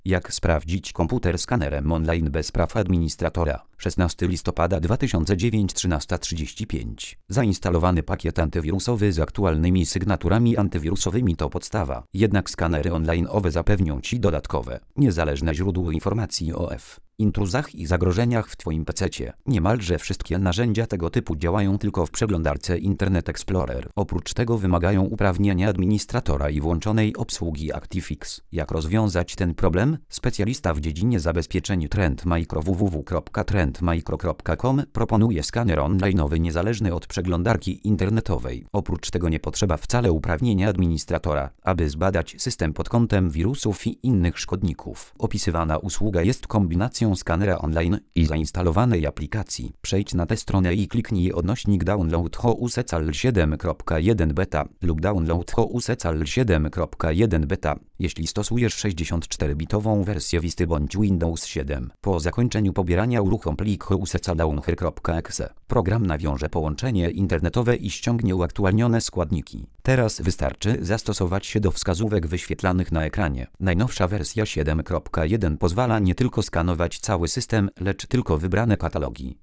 Jak sprawdzić komputer skanerem online bez praw administratora? 16 listopada 2009 13:35. Zainstalowany pakiet antywirusowy z aktualnymi sygnaturami antywirusowymi to podstawa. Jednak skanery online-owe zapewnią Ci dodatkowe, niezależne źródło informacji o intruzach i zagrożeniach w Twoim PC-cie. Niemalże wszystkie narzędzia tego typu działają tylko w przeglądarce Internet Explorer. Oprócz tego wymagają uprawnienia administratora i włączonej obsługi ActiveX. Jak rozwiązać ten problem? Specjalista w dziedzinie zabezpieczeń Trend Micro www.trendmicro.com proponuje skaner online'owy niezależny od przeglądarki internetowej. Oprócz tego nie potrzeba wcale uprawnienia administratora, aby zbadać system pod kątem wirusów i innych szkodników. Opisywana usługa jest kombinacją skanera online i zainstalowanej aplikacji. Przejdź na tę stronę i kliknij /download HOUSECAL 7.1 beta lub download HOUSECAL 7.1 beta, jeśli stosujesz 64-bitową wersję Visty bądź Windows 7. Po zakończeniu pobierania uruchom plik housecaldownher.exe. Program nawiąże połączenie internetowe i ściągnie uaktualnione składniki. Teraz wystarczy zastosować się do wskazówek wyświetlanych na ekranie. Najnowsza wersja 7.1 pozwala nie tylko skanować cały system, lecz tylko wybrane katalogi.